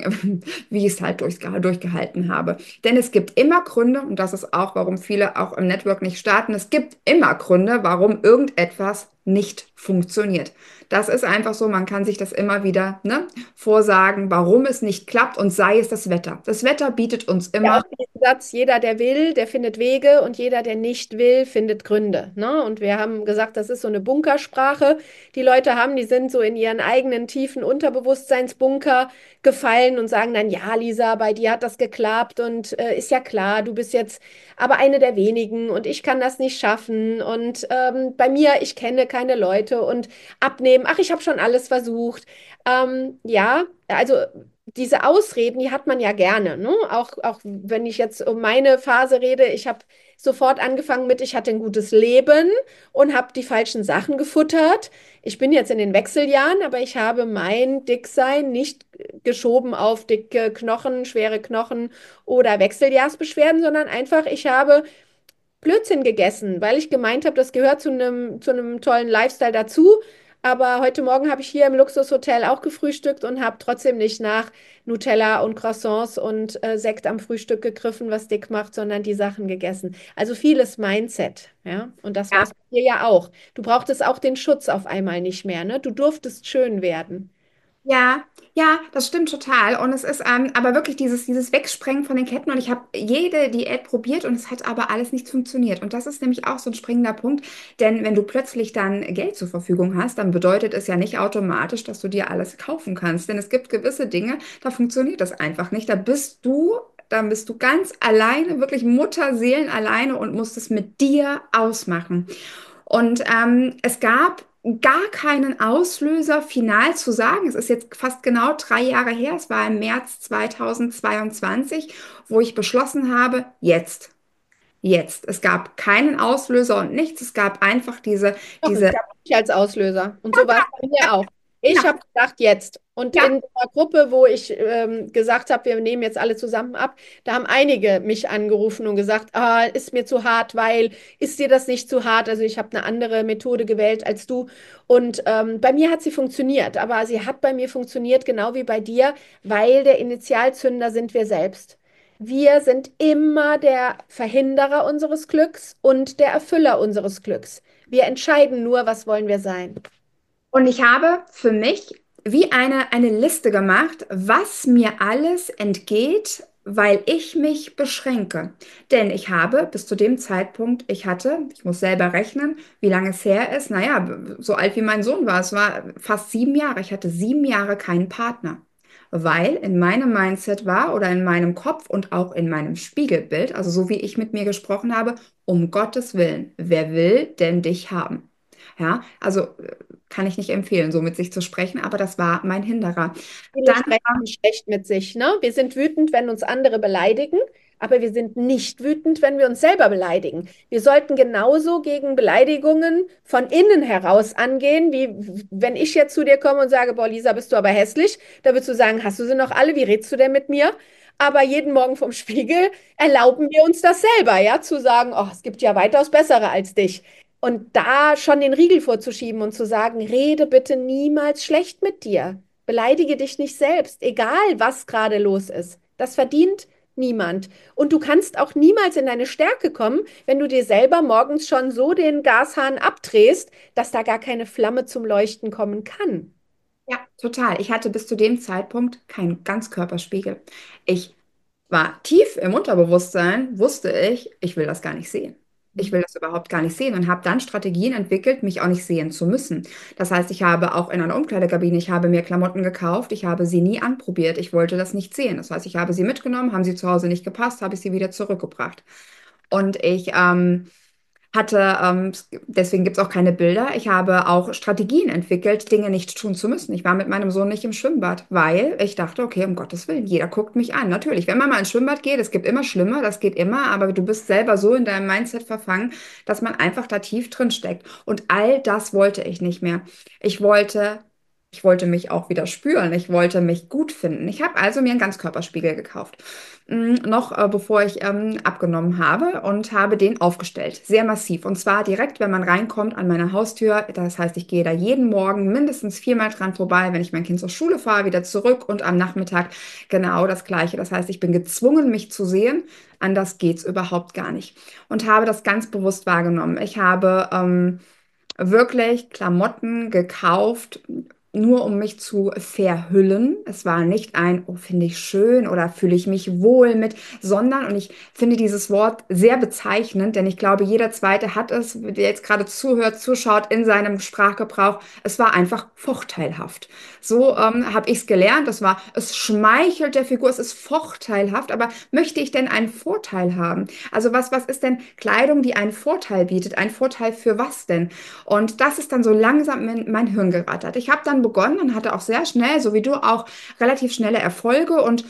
wie ich es halt durchgehalten habe. Denn es gibt immer Gründe, und das ist auch, warum viele auch im Network nicht starten, es gibt immer Gründe, warum irgendetwas nicht funktioniert. Das ist einfach so, man kann sich das immer wieder, ne, vorsagen, warum es nicht klappt und sei es das Wetter. Das Wetter bietet uns ja immer. auch diesen Satz, jeder, der will, der findet Wege und jeder, der nicht will, findet Gründe. Ne? Und wir haben gesagt, das ist so eine Bunkersprache, die Leute haben, die sind so in ihren eigenen tiefen Unterbewusstseinsbunker gefallen und sagen dann, ja, Lisa, bei dir hat das geklappt und ist ja klar, du bist jetzt aber eine der wenigen und ich kann das nicht schaffen und bei mir, ich kenne keine Leute und abnehmen, ach, ich habe schon alles versucht. Ja, also diese Ausreden, die hat man ja gerne, ne? Auch wenn ich jetzt um meine Phase rede, ich habe sofort angefangen mit, ich hatte ein gutes Leben und habe die falschen Sachen gefuttert. Ich bin jetzt in den Wechseljahren, aber ich habe mein Dicksein nicht geschoben auf dicke Knochen, schwere Knochen oder Wechseljahrsbeschwerden, sondern einfach, ich habe Blödsinn gegessen, weil ich gemeint habe, das gehört zu einem tollen Lifestyle dazu. Aber heute Morgen habe ich hier im Luxushotel auch gefrühstückt und habe trotzdem nicht nach Nutella und Croissants und Sekt am Frühstück gegriffen, was dick macht, sondern die Sachen gegessen. Also vieles Mindset, ja. Und das war Ja, es bei dir ja auch. Du brauchtest auch den Schutz auf einmal nicht mehr, ne? Du durftest schön werden. ja, ja, das stimmt total. Und es ist aber wirklich dieses Wegsprengen von den Ketten. Und ich habe jede Diät probiert und es hat aber alles nicht funktioniert. Und das ist nämlich auch so ein springender Punkt. Denn wenn du plötzlich dann Geld zur Verfügung hast, dann bedeutet es ja nicht automatisch, dass du dir alles kaufen kannst. Denn es gibt gewisse Dinge, da funktioniert das einfach nicht. Dann bist du ganz alleine, wirklich Mutterseelen alleine und musst es mit dir ausmachen. Und es gab gar keinen Auslöser final zu sagen. Es ist jetzt fast genau 3 Jahre her. Es war im März 2022, wo ich beschlossen habe, jetzt, jetzt. Es gab keinen Auslöser und nichts. Es gab einfach Doch, es diese gab mich als Auslöser. Und so war es bei mir auch. Ich Ja, habe gedacht, jetzt. Und ja. in der Gruppe, wo ich gesagt habe, wir nehmen jetzt alle zusammen ab, da haben einige mich angerufen und gesagt, ah, ist mir zu hart, weil ist dir das nicht zu hart? Also ich habe eine andere Methode gewählt als du. Und bei mir hat sie funktioniert, aber sie hat bei mir funktioniert, genau wie bei dir, weil der Initialzünder sind wir selbst. Wir sind immer der Verhinderer unseres Glücks und der Erfüller unseres Glücks. Wir entscheiden nur, was wollen wir sein. Und ich habe für mich wie eine Liste gemacht, was mir alles entgeht, weil ich mich beschränke. Denn ich habe bis zu dem Zeitpunkt, ich muss selber rechnen, wie lange es her ist. Naja, so alt wie mein Sohn war. Es war fast 7 Jahre. Ich hatte 7 Jahre keinen Partner. Weil in meinem Mindset war oder in meinem Kopf und auch in meinem Spiegelbild, also so wie ich mit mir gesprochen habe, um Gottes Willen, wer will denn dich haben? Ja, also kann ich nicht empfehlen, so mit sich zu sprechen, aber das war mein Hinderer. Viele Dann, sprechen schlecht mit sich, ne? Wir sind wütend, wenn uns andere beleidigen, aber wir sind nicht wütend, wenn wir uns selber beleidigen. Wir sollten genauso gegen Beleidigungen von innen heraus angehen, wie wenn ich jetzt zu dir komme und sage, boah, Lisa, bist du aber hässlich. Da würdest du sagen, hast du sie noch alle? Wie redest du denn mit mir? Aber jeden Morgen vom Spiegel erlauben wir uns das selber, ja, zu sagen, oh, es gibt ja weitaus bessere als dich. Und da schon den Riegel vorzuschieben und zu sagen, rede bitte niemals schlecht mit dir. Beleidige dich nicht selbst, egal was gerade los ist. Das verdient niemand. Und du kannst auch niemals in deine Stärke kommen, wenn du dir selber morgens schon so den Gashahn abdrehst, dass da gar keine Flamme zum Leuchten kommen kann. ja, total. Ich hatte bis zu dem Zeitpunkt keinen Ganzkörperspiegel. Ich war tief im Unterbewusstsein, wusste ich will das gar nicht sehen. Ich will das überhaupt gar nicht sehen und habe dann Strategien entwickelt, mich auch nicht sehen zu müssen. Das heißt, ich habe auch in einer Umkleidekabine, ich habe mir Klamotten gekauft, ich habe sie nie anprobiert, ich wollte das nicht sehen. Das heißt, ich habe sie mitgenommen, haben sie zu Hause nicht gepasst, habe ich sie wieder zurückgebracht. Und ich deswegen gibt es auch keine Bilder. Ich habe auch Strategien entwickelt, Dinge nicht tun zu müssen. Ich war mit meinem Sohn nicht im Schwimmbad, weil ich dachte, okay, um Gottes Willen, jeder guckt mich an. Natürlich, wenn man mal ins Schwimmbad geht, es gibt immer Schlimmer, das geht immer, aber du bist selber so in deinem Mindset verfangen, dass man einfach da tief drin steckt. Und all das wollte ich nicht mehr. Ich wollte. Ich wollte mich auch wieder spüren. Ich wollte mich gut finden. Ich habe also mir einen Ganzkörperspiegel gekauft, noch bevor ich abgenommen habe und habe den aufgestellt. Sehr massiv. Und zwar direkt, wenn man reinkommt an meiner Haustür. Das heißt, ich gehe da jeden Morgen mindestens 4-mal dran vorbei, wenn ich mein Kind zur Schule fahre, wieder zurück und am Nachmittag genau das Gleiche. Das heißt, ich bin gezwungen, mich zu sehen. Anders geht es überhaupt gar nicht. Und habe das ganz bewusst wahrgenommen. Ich habe wirklich Klamotten gekauft, nur um mich zu verhüllen. Es war nicht ein, oh, finde ich schön oder fühle ich mich wohl mit, sondern, und ich finde dieses Wort sehr bezeichnend, denn ich glaube, jeder Zweite hat es, der jetzt gerade zuhört, zuschaut in seinem Sprachgebrauch. Es war einfach vorteilhaft. So habe ich es gelernt. Es schmeichelt der Figur, es ist vorteilhaft, aber möchte ich denn einen Vorteil haben? Also was ist denn Kleidung, die einen Vorteil bietet? Ein Vorteil für was denn? Und das ist dann so langsam in mein Hirn gerattert. Ich habe dann begonnen und hatte auch sehr schnell, so wie du auch, relativ schnelle Erfolge und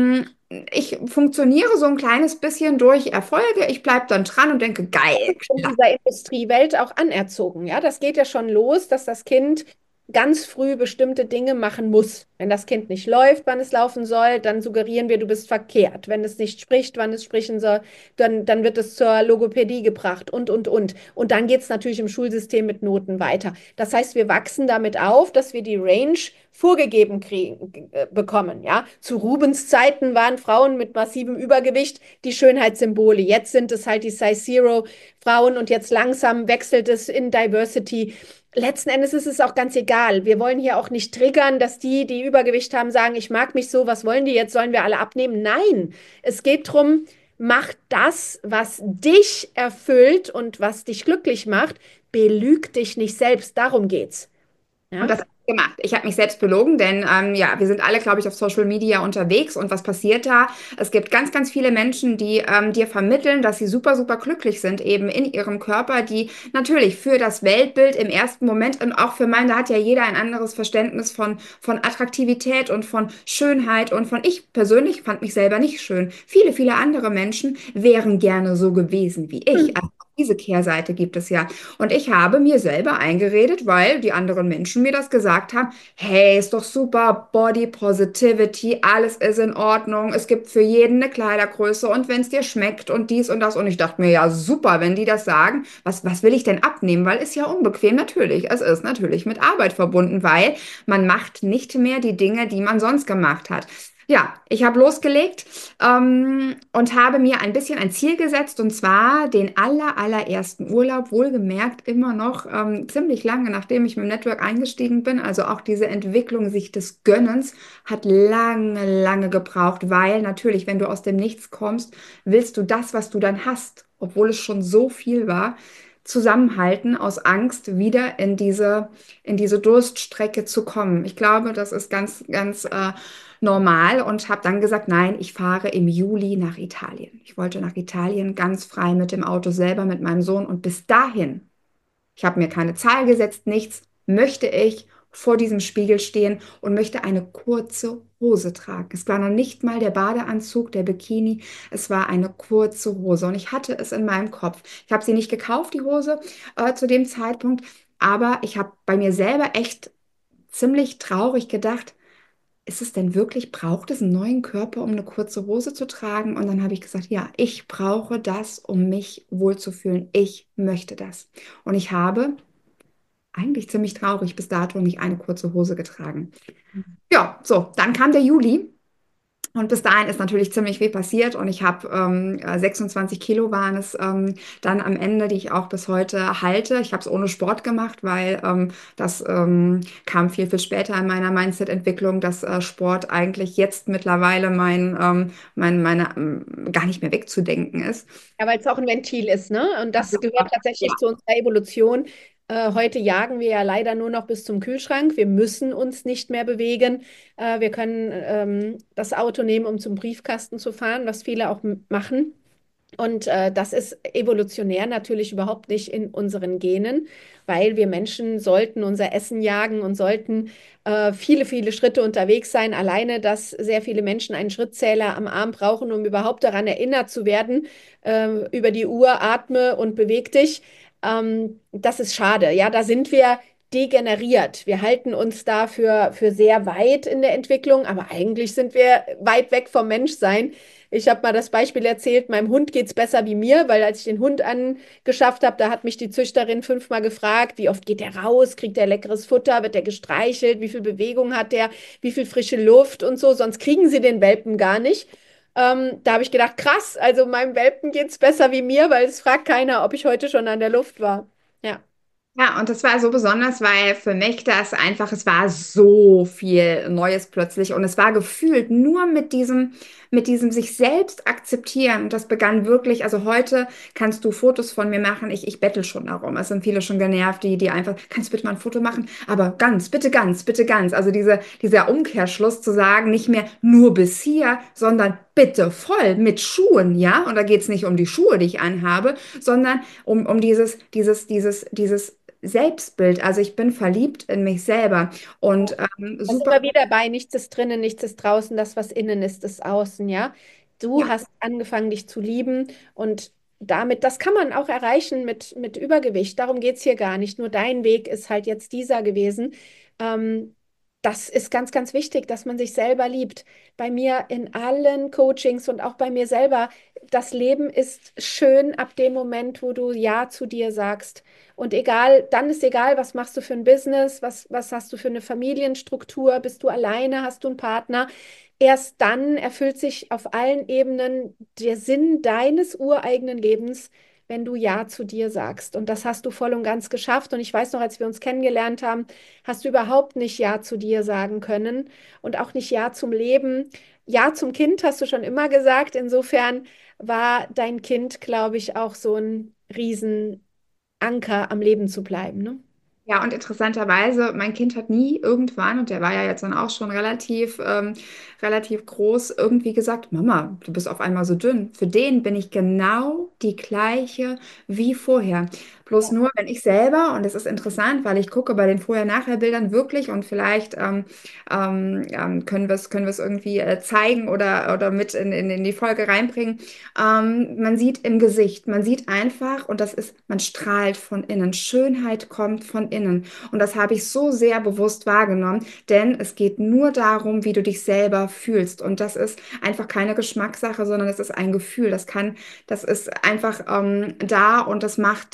ich funktioniere so ein kleines bisschen durch Erfolge. Ich bleibe dann dran und denke, geil, In klasse. dieser Industriewelt auch anerzogen. Ja, das geht ja schon los, dass das Kind ganz früh bestimmte Dinge machen muss. Wenn das Kind nicht läuft, wann es laufen soll, dann suggerieren wir, du bist verkehrt. Wenn es nicht spricht, wann es sprechen soll, dann wird es zur Logopädie gebracht und, und. Und dann geht es natürlich im Schulsystem mit Noten weiter. Das heißt, wir wachsen damit auf, dass wir die Range vorgegeben kriegen, bekommen. Ja? Zu Rubens Zeiten waren Frauen mit massivem Übergewicht die Schönheitssymbole. Jetzt sind es halt die Size Zero Frauen und jetzt langsam wechselt es in Diversity. Letzten Endes ist es auch ganz egal. Wir wollen hier auch nicht triggern, dass die, die Übergewicht haben, sagen, ich mag mich so, was wollen die jetzt? Sollen wir alle abnehmen? Nein, es geht darum, mach das, was dich erfüllt und was dich glücklich macht. Belüg dich nicht selbst. Darum geht's. Und Ja? das habe ich gemacht. Ich habe mich selbst belogen, denn ja, wir sind alle, glaube ich, auf Social Media unterwegs. Und was passiert da? Es gibt ganz, ganz viele Menschen, die dir vermitteln, dass sie super, super glücklich sind, eben in ihrem Körper, die natürlich für das Weltbild im ersten Moment und auch für mein, da hat ja jeder ein anderes Verständnis von Attraktivität und von Schönheit und von, ich persönlich fand mich selber nicht schön. Viele, viele andere Menschen wären gerne so gewesen wie ich. diese Kehrseite gibt es ja. Und ich habe mir selber eingeredet, weil die anderen Menschen mir das gesagt haben, hey, ist doch super, Body Positivity, alles ist in Ordnung, es gibt für jeden eine Kleidergröße und wenn es dir schmeckt und dies und das. Und ich dachte mir, ja, super, wenn die das sagen, was will ich denn abnehmen? Weil ist ja unbequem, natürlich. Es ist natürlich mit Arbeit verbunden, weil man macht nicht mehr die Dinge, die man sonst gemacht hat. Ja, ich habe losgelegt und habe mir ein bisschen ein Ziel gesetzt, und zwar den allerersten Urlaub, wohlgemerkt immer noch ziemlich lange, nachdem ich mit dem Network eingestiegen bin. Also auch diese Entwicklung sich des Gönnens hat lange gebraucht, weil natürlich, wenn du aus dem Nichts kommst, willst du das, was du dann hast, obwohl es schon so viel war, zusammenhalten aus Angst, wieder in diese Durststrecke zu kommen. Ich glaube, das ist ganz normal und habe dann gesagt, nein, ich fahre im Juli nach Italien. Ich wollte nach Italien ganz frei mit dem Auto selber, mit meinem Sohn. Und bis dahin, ich habe mir keine Zahl gesetzt, nichts, möchte ich vor diesem Spiegel stehen und möchte eine kurze Hose tragen. Es war noch nicht mal der Badeanzug, der Bikini, es war eine kurze Hose. Und ich hatte es in meinem Kopf. Ich habe sie nicht gekauft, die Hose, zu dem Zeitpunkt, aber ich habe bei mir selber echt ziemlich traurig gedacht, ist es denn wirklich, braucht es einen neuen Körper, um eine kurze Hose zu tragen? Und dann habe ich gesagt, ja, ich brauche das, um mich wohlzufühlen. Ich möchte das. Und ich habe eigentlich ziemlich traurig bis dato nicht eine kurze Hose getragen. Ja, so, dann kam der Juli. Und bis dahin ist natürlich ziemlich viel passiert und ich habe 26 Kilo waren es dann am Ende, die ich auch bis heute halte. Ich habe es ohne Sport gemacht, weil das kam viel später in meiner Mindset-Entwicklung, dass Sport eigentlich jetzt mittlerweile gar nicht mehr wegzudenken ist. Ja, weil es auch ein Ventil ist, ne? Und das gehört Ja. tatsächlich zu unserer Evolution. Heute jagen wir ja leider nur noch bis zum Kühlschrank. Wir müssen uns nicht mehr bewegen. Wir können das Auto nehmen, um zum Briefkasten zu fahren, was viele auch machen. Und das ist evolutionär natürlich überhaupt nicht in unseren Genen, weil wir Menschen sollten unser Essen jagen und sollten viele Schritte unterwegs sein. Alleine, dass sehr viele Menschen einen Schrittzähler am Arm brauchen, um überhaupt daran erinnert zu werden, über die Uhr, atme und beweg dich. Das ist schade. Ja, da sind wir degeneriert. Wir halten uns da für sehr weit in der Entwicklung, aber eigentlich sind wir weit weg vom Menschsein. Ich habe mal das Beispiel erzählt, meinem Hund geht es besser wie mir, weil als ich den Hund angeschafft habe, da hat mich die Züchterin 5-mal gefragt, wie oft geht der raus, kriegt er leckeres Futter, wird er gestreichelt, wie viel Bewegung hat der, wie viel frische Luft und so, sonst kriegen sie den Welpen gar nicht. Da habe ich gedacht, krass, also meinem Welpen geht es besser wie mir, weil es fragt keiner, ob ich heute schon an der Luft war. Ja. Ja, und das war so besonders, weil für mich das einfach, es war so viel Neues plötzlich und es war gefühlt nur mit diesem sich selbst akzeptieren. Und das begann wirklich, also heute kannst du Fotos von mir machen, ich bettel schon darum. Es sind viele schon genervt, die einfach, kannst du bitte mal ein Foto machen? Aber ganz, bitte ganz, bitte ganz. Also dieser Umkehrschluss zu sagen, nicht mehr nur bis hier, sondern bitte voll mit Schuhen, ja? Und da geht es nicht um die Schuhe, die ich anhabe, sondern um dieses Selbstbild. Also ich bin verliebt in mich selber und Und super. immer wieder bei, nichts ist drinnen, nichts ist draußen, das, was innen ist, ist außen, ja. Du Ja. hast angefangen, dich zu lieben und damit, das kann man auch erreichen mit Übergewicht. Darum geht es hier gar nicht. Nur dein Weg ist halt jetzt dieser gewesen. Ähm, Das ist ganz wichtig, dass man sich selber liebt. Bei mir in allen Coachings und auch bei mir selber, das Leben ist schön ab dem Moment, wo du Ja zu dir sagst. Und egal, dann ist egal, was machst du für ein Business, was hast du für eine Familienstruktur, bist du alleine, hast du einen Partner. Erst dann erfüllt sich auf allen Ebenen der Sinn deines ureigenen Lebens, wenn du Ja zu dir sagst. Und das hast du voll und ganz geschafft. Und ich weiß noch, als wir uns kennengelernt haben, hast du überhaupt nicht Ja zu dir sagen können und auch nicht Ja zum Leben. Ja zum Kind hast du schon immer gesagt. Insofern war dein Kind, glaube ich, auch so ein Riesenanker am Leben zu bleiben, ne? Ja, und interessanterweise, mein Kind hat nie irgendwann, und der war ja jetzt dann auch schon relativ groß, irgendwie gesagt, Mama, du bist auf einmal so dünn. Für den bin ich genau die gleiche wie vorher. Bloß nur, wenn ich selber, und das ist interessant, weil ich gucke bei den Vorher-Nachher-Bildern wirklich und vielleicht können wir es irgendwie zeigen oder mit in die Folge reinbringen. Man sieht im Gesicht, man sieht einfach, und das ist, man strahlt von innen. Schönheit kommt von innen. Und das habe ich so sehr bewusst wahrgenommen, denn es geht nur darum, wie du dich selber fühlst. Und das ist einfach keine Geschmackssache, sondern das ist ein Gefühl. Das ist einfach da und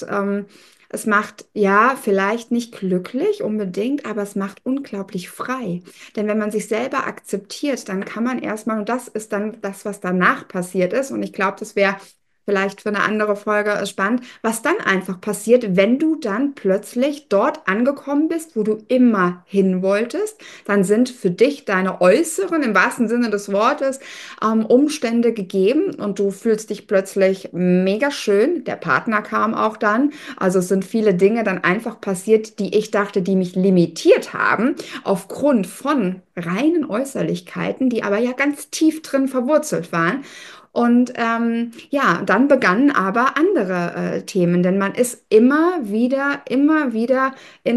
es macht ja vielleicht nicht glücklich unbedingt, aber es macht unglaublich frei. Denn wenn man sich selber akzeptiert, dann kann man erstmal, und das ist dann das, was danach passiert ist, und ich glaube, das wäre vielleicht für eine andere Folge spannend, was dann einfach passiert, wenn du dann plötzlich dort angekommen bist, wo du immer hin wolltest, dann sind für dich deine äußeren, im wahrsten Sinne des Wortes, Umstände gegeben und du fühlst dich plötzlich mega schön. Der Partner kam auch dann. Also es sind viele Dinge dann einfach passiert, die ich dachte, die mich limitiert haben, aufgrund von reinen Äußerlichkeiten, die aber ja ganz tief drin verwurzelt waren. Und ja, dann begannen aber andere Themen, denn man ist immer wieder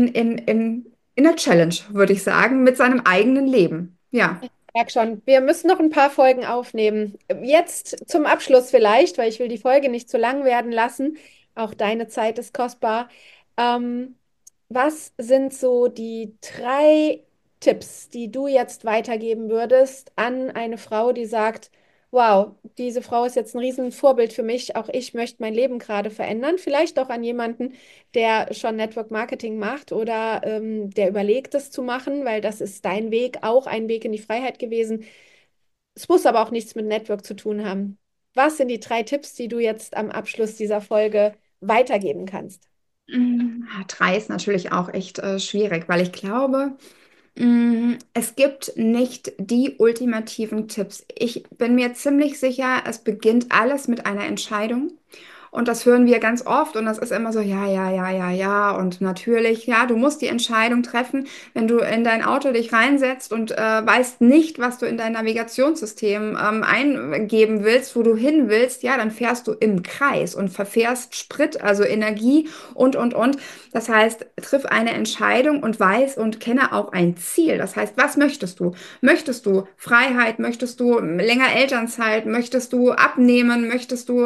in der Challenge, würde ich sagen, mit seinem eigenen Leben. Ja. Merk schon, wir müssen noch ein paar Folgen aufnehmen. Jetzt zum Abschluss vielleicht, weil ich will die Folge nicht zu lang werden lassen. Auch deine Zeit ist kostbar. Ähm, Was sind so die drei Tipps, die du jetzt weitergeben würdest an eine Frau, die sagt, wow, diese Frau ist jetzt ein Riesenvorbild für mich. Auch ich möchte mein Leben gerade verändern. Vielleicht auch an jemanden, der schon Network Marketing macht oder der überlegt, es zu machen, weil das ist dein Weg, auch ein Weg in die Freiheit gewesen. Es muss aber auch nichts mit Network zu tun haben. Was sind die drei Tipps, die du jetzt am Abschluss dieser Folge weitergeben kannst? Drei ist natürlich auch echt schwierig, weil ich glaube, es gibt nicht die ultimativen Tipps. Ich bin mir ziemlich sicher, es beginnt alles mit einer Entscheidung. Und das hören wir ganz oft und das ist immer so, ja, ja, ja, ja, ja. Und natürlich, ja, du musst die Entscheidung treffen, wenn du in dein Auto dich reinsetzt und weißt nicht, was du in dein Navigationssystem eingeben willst, wo du hin willst, ja, dann fährst du im Kreis und verfährst Sprit, also Energie und. Das heißt, triff eine Entscheidung und weiß und kenne auch ein Ziel. Das heißt, was möchtest du? Möchtest du Freiheit? Möchtest du länger Elternzeit? Möchtest du abnehmen? Möchtest du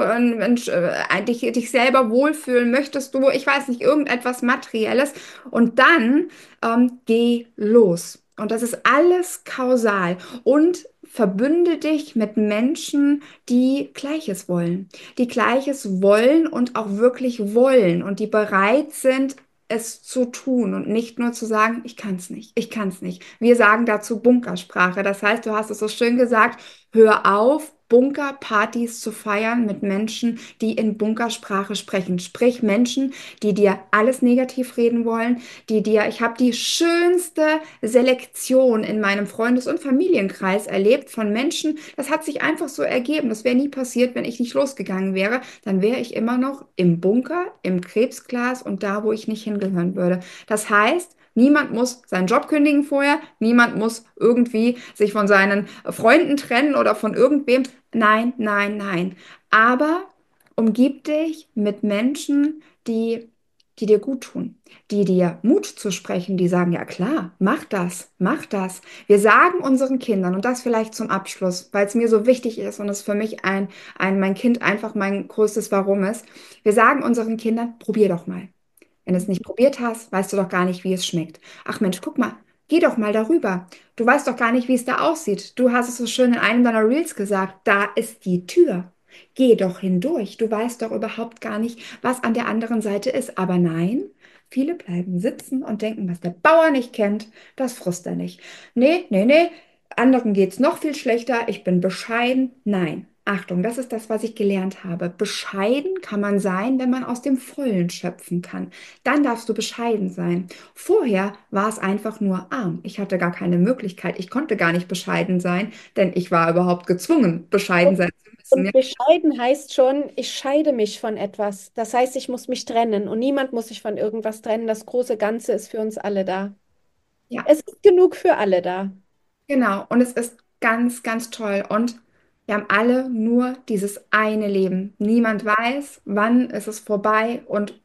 dich selber wohlfühlen? Möchtest du, ich weiß nicht, irgendetwas Materielles? Und dann geh los. Und das ist alles kausal. Und verbünde dich mit Menschen, die Gleiches wollen. Die Gleiches wollen und auch wirklich wollen und die bereit sind, es zu tun und nicht nur zu sagen, ich kann es nicht, ich kann es nicht. Wir sagen dazu Bunkersprache. Das heißt, du hast es so schön gesagt, hör auf, Bunkerpartys zu feiern mit Menschen, die in Bunkersprache sprechen. Sprich Menschen, die dir alles negativ reden wollen, ich habe die schönste Selektion in meinem Freundes- und Familienkreis erlebt von Menschen. Das hat sich einfach so ergeben. Das wäre nie passiert, wenn ich nicht losgegangen wäre. Dann wäre ich immer noch im Bunker, im Krebsglas und da, wo ich nicht hingehören würde. Das heißt, niemand muss seinen Job kündigen vorher, niemand muss irgendwie sich von seinen Freunden trennen oder von irgendwem. Nein, nein, nein. Aber umgib dich mit Menschen, die dir gut tun, die dir Mut zu sprechen, die sagen, ja klar, mach das, mach das. Wir sagen unseren Kindern, und das vielleicht zum Abschluss, weil es mir so wichtig ist und es für mich mein Kind einfach mein größtes Warum ist. Wir sagen unseren Kindern, probier doch mal. Wenn du es nicht probiert hast, weißt du doch gar nicht, wie es schmeckt. Ach Mensch, guck mal, geh doch mal darüber. Du weißt doch gar nicht, wie es da aussieht. Du hast es so schön in einem deiner Reels gesagt. Da ist die Tür. Geh doch hindurch. Du weißt doch überhaupt gar nicht, was an der anderen Seite ist. Aber nein, viele bleiben sitzen und denken, was der Bauer nicht kennt, das frisst er nicht. Nee, nee, nee. Anderen geht es noch viel schlechter. Ich bin bescheiden. Nein. Achtung, das ist das, was ich gelernt habe. Bescheiden kann man sein, wenn man aus dem Vollen schöpfen kann. Dann darfst du bescheiden sein. Vorher war es einfach nur arm. Ich hatte gar keine Möglichkeit. Ich konnte gar nicht bescheiden sein, denn ich war überhaupt gezwungen, bescheiden sein zu müssen. Ja, Und bescheiden heißt schon, ich scheide mich von etwas. Das heißt, ich muss mich trennen und niemand muss sich von irgendwas trennen. Das große Ganze ist für uns alle da. ja, Es ist genug für alle da. genau. Und es ist ganz, ganz toll. Und wir haben alle nur dieses eine Leben. Niemand weiß, wann ist es vorbei und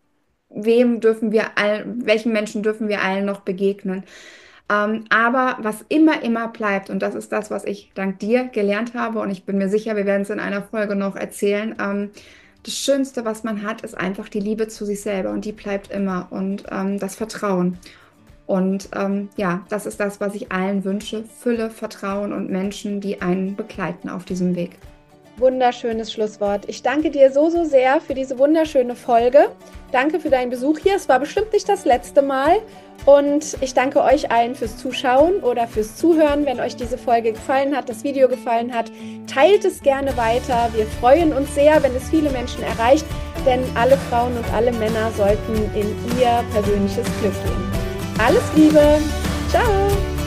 welchen Menschen dürfen wir allen noch begegnen. Aber was immer bleibt, und das ist das, was ich dank dir gelernt habe, und ich bin mir sicher, wir werden es in einer Folge noch erzählen, das Schönste, was man hat, ist einfach die Liebe zu sich selber und die bleibt immer und das Vertrauen. Und ja, das ist das, was ich allen wünsche. Fülle, Vertrauen und Menschen, die einen begleiten auf diesem Weg. Wunderschönes Schlusswort. Ich danke dir so sehr für diese wunderschöne Folge. Danke für deinen Besuch hier. Es war bestimmt nicht das letzte Mal. Und ich danke euch allen fürs Zuschauen oder fürs Zuhören. Wenn euch diese Folge gefallen hat, das Video gefallen hat, teilt es gerne weiter. Wir freuen uns sehr, wenn es viele Menschen erreicht, denn alle Frauen und alle Männer sollten in ihr persönliches Glück gehen. Alles Liebe. Ciao.